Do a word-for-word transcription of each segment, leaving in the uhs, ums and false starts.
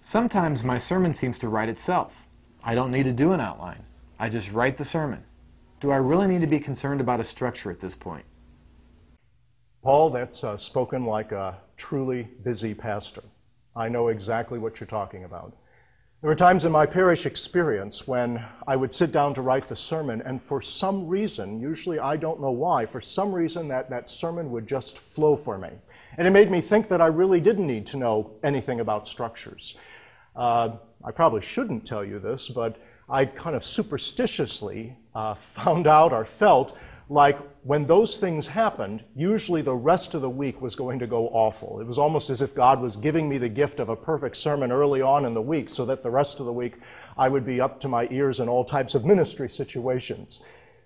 Sometimes my sermon seems to write itself. I don't need to do an outline. I just write the sermon. Do I really need to be concerned about a structure at this point? Paul, that's uh, spoken like a truly busy pastor. I know exactly what you're talking about. There were times in my parish experience when I would sit down to write the sermon, and for some reason, usually I don't know why, for some reason that, that sermon would just flow for me. And it made me think that I really didn't need to know anything about structures. Uh, I probably shouldn't tell you this, but I kind of superstitiously uh, found out or felt like when those things happened, usually the rest of the week was going to go awful. It was almost as if God was giving me the gift of a perfect sermon early on in the week so that the rest of the week I would be up to my ears in all types of ministry situations.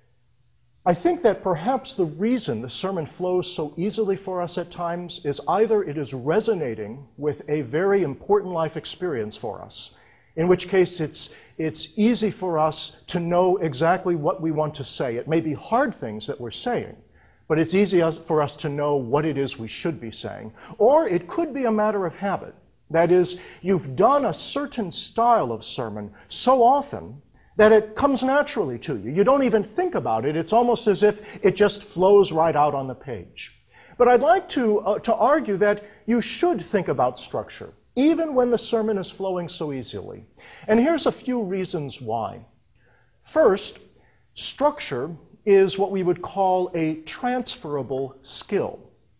I think that perhaps the reason the sermon flows so easily for us at times is either it is resonating with a very important life experience for us, in which case it's, it's easy for us to know exactly what we want to say. It may be hard things that we're saying, but it's easy for us to know what it is we should be saying. Or it could be a matter of habit. That is, you've done a certain style of sermon so often that it comes naturally to you. You don't even think about it. It's almost as if it just flows right out on the page. But I'd like to, uh, to argue that you should think about structure, even when the sermon is flowing so easily. And here's a few reasons why. First, structure is what we would call a transferable skill.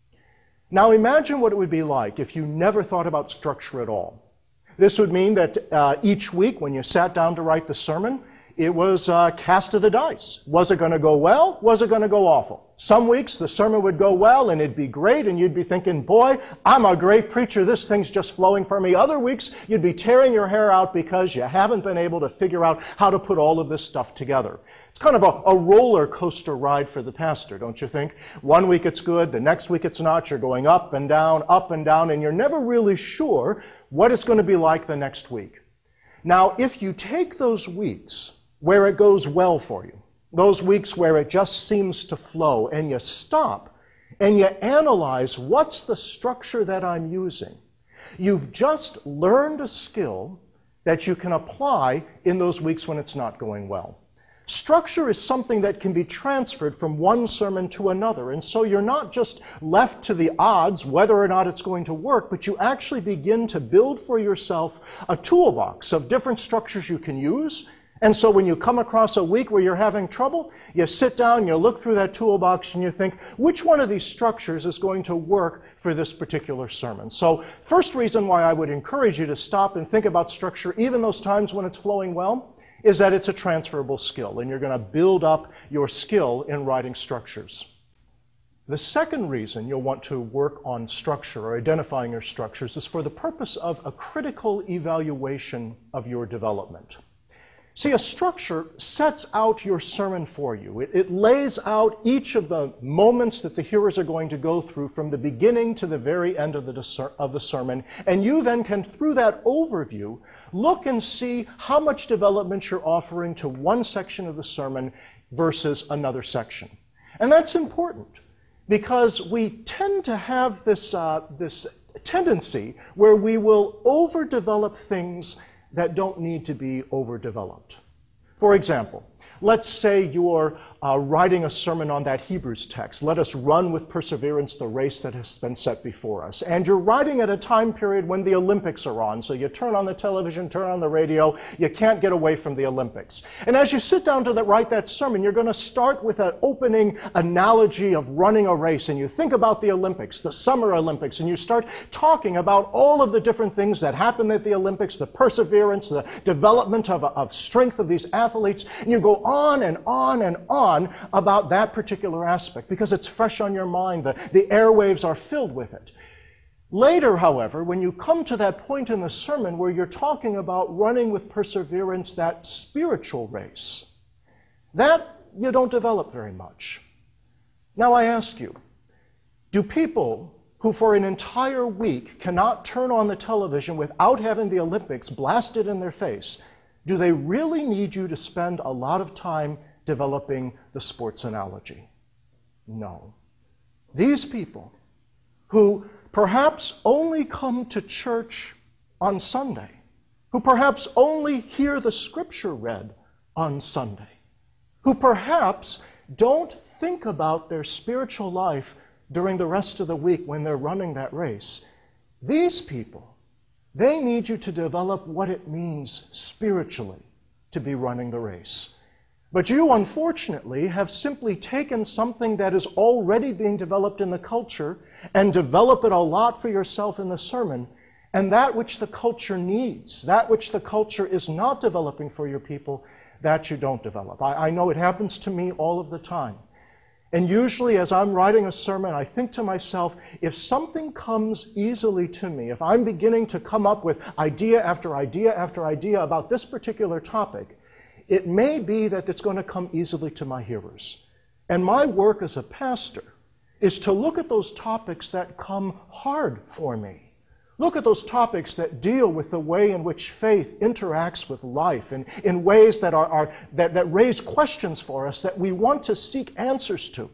Now imagine what it would be like if you never thought about structure at all. This would mean that uh, each week when you sat down to write the sermon, it was a cast of the dice. Was it going to go well? Was it going to go awful? Some weeks the sermon would go well and it'd be great and you'd be thinking, boy, I'm a great preacher, this thing's just flowing for me. Other weeks you'd be tearing your hair out because you haven't been able to figure out how to put all of this stuff together. It's kind of a, a roller coaster ride for the pastor, don't you think? One week it's good, the next week it's not. You're going up and down, up and down, and you're never really sure what it's going to be like the next week. Now, if you take those weeks where it goes well for you, those weeks where it just seems to flow, and you stop and you analyze what's the structure that I'm using, you've just learned a skill that you can apply in those weeks when it's not going well. Structure is something that can be transferred from one sermon to another, and so you're not just left to the odds whether or not it's going to work, but you actually begin to build for yourself a toolbox of different structures you can use. And so when you come across a week where you're having trouble, you sit down, you look through that toolbox, and you think, which one of these structures is going to work for this particular sermon? So first reason why I would encourage you to stop and think about structure, even those times when it's flowing well, is that it's a transferable skill, and you're going to build up your skill in writing structures. The second reason you'll want to work on structure or identifying your structures is for the purpose of a critical evaluation of your development. See, a structure sets out your sermon for you. It, it lays out each of the moments that the hearers are going to go through from the beginning to the very end of the, of the sermon, and you then can, through that overview, look and see how much development you're offering to one section of the sermon versus another section. And that's important because we tend to have this, uh, this tendency where we will overdevelop things that don't need to be overdeveloped. For example, let's say you're uh, writing a sermon on that Hebrews text, let us run with perseverance the race that has been set before us. And you're writing at a time period when the Olympics are on, so you turn on the television, turn on the radio, you can't get away from the Olympics. And as you sit down to the, write that sermon, you're going to start with an opening analogy of running a race, and you think about the Olympics, the Summer Olympics, and you start talking about all of the different things that happen at the Olympics, the perseverance, the development of, of strength of these athletes, and you go on and on and on about that particular aspect because it's fresh on your mind. The, the airwaves are filled with it. Later, however, when you come to that point in the sermon where you're talking about running with perseverance that spiritual race, that you don't develop very much. Now I ask you, do people who for an entire week cannot turn on the television without having the Olympics blasted in their face, do they really need you to spend a lot of time developing the sports analogy? No. These people who perhaps only come to church on Sunday who perhaps only hear the scripture read on Sunday, who perhaps don't think about their spiritual life during the rest of the week when they're running that race. These people, they need you to develop what it means spiritually to be running the race. But you, unfortunately, have simply taken something that is already being developed in the culture and develop it a lot for yourself in the sermon, and that which the culture needs, that which the culture is not developing for your people, that you don't develop. I, I know it happens to me all of the time. And usually as I'm writing a sermon, I think to myself, if something comes easily to me, if I'm beginning to come up with idea after idea after idea about this particular topic, it may be that it's going to come easily to my hearers. And my work as a pastor is to look at those topics that come hard for me. Look at those topics that deal with the way in which faith interacts with life and in ways that, are, are, that, that raise questions for us that we want to seek answers to.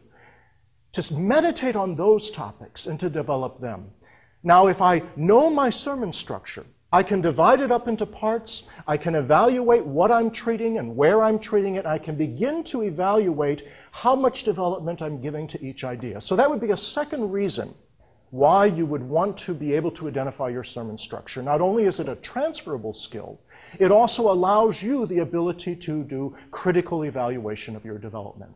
To meditate on those topics and to develop them. Now, if I know my sermon structure, I can divide it up into parts. I can evaluate what I'm treating and where I'm treating it. I can begin to evaluate how much development I'm giving to each idea. So that would be a second reason why you would want to be able to identify your sermon structure. Not only is it a transferable skill, it also allows you the ability to do critical evaluation of your development.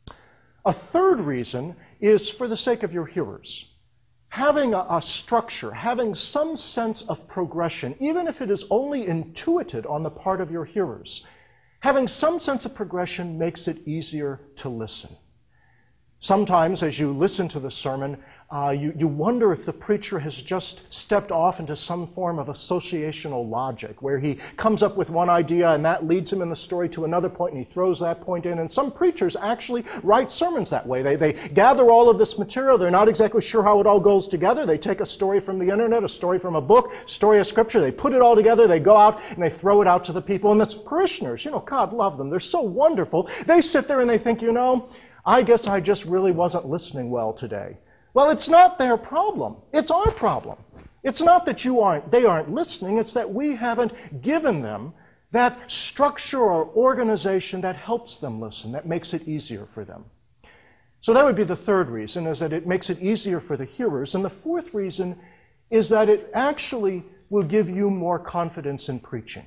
A third reason is for the sake of your hearers. Having a, a structure, having some sense of progression, even if it is only intuited on the part of your hearers, having some sense of progression makes it easier to listen. Sometimes as you listen to the sermon, Uh, you, you wonder if the preacher has just stepped off into some form of associational logic, where he comes up with one idea and that leads him in the story to another point and he throws that point in. And some preachers actually write sermons that way. They, they gather all of this material. They're not exactly sure how it all goes together. They take a story from the internet, a story from a book, story of scripture. They put it all together. They go out and they throw it out to the people. And the parishioners, you know, God love them. They're so wonderful. They sit there and they think, you know, I guess I just really wasn't listening well today. Well, it's not their problem. It's our problem. It's not that you aren't, they aren't listening. It's that we haven't given them that structure or organization that helps them listen, that makes it easier for them. So that would be the third reason, is that it makes it easier for the hearers. And the fourth reason is that it actually will give you more confidence in preaching.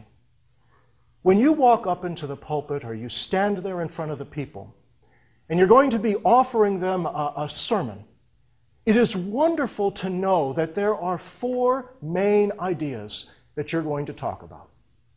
When you walk up into the pulpit or you stand there in front of the people and you're going to be offering them a, a sermon, it is wonderful to know that there are four main ideas that you're going to talk about.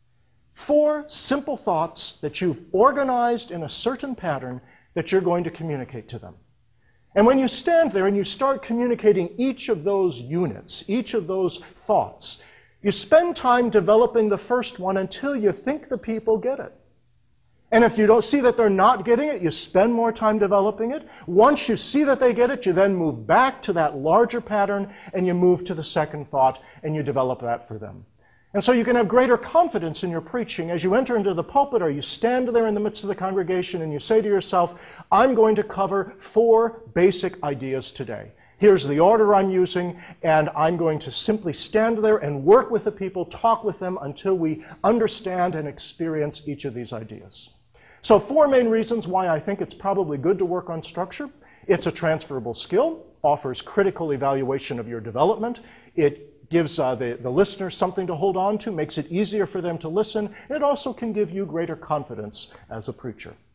Four simple thoughts that you've organized in a certain pattern that you're going to communicate to them. And when you stand there and you start communicating each of those units, each of those thoughts, you spend time developing the first one until you think the people get it. And if you don't see that they're not getting it, you spend more time developing it. Once you see that they get it, you then move back to that larger pattern and you move to the second thought and you develop that for them. And so you can have greater confidence in your preaching as you enter into the pulpit or you stand there in the midst of the congregation and you say to yourself, I'm going to cover four basic ideas today. Here's the order I'm using, and I'm going to simply stand there and work with the people, talk with them until we understand and experience each of these ideas. So four main reasons why I think it's probably good to work on structure. It's a transferable skill, offers critical evaluation of your development. It gives uh, the, the listener something to hold on to, makes it easier for them to listen, and it also can give you greater confidence as a preacher.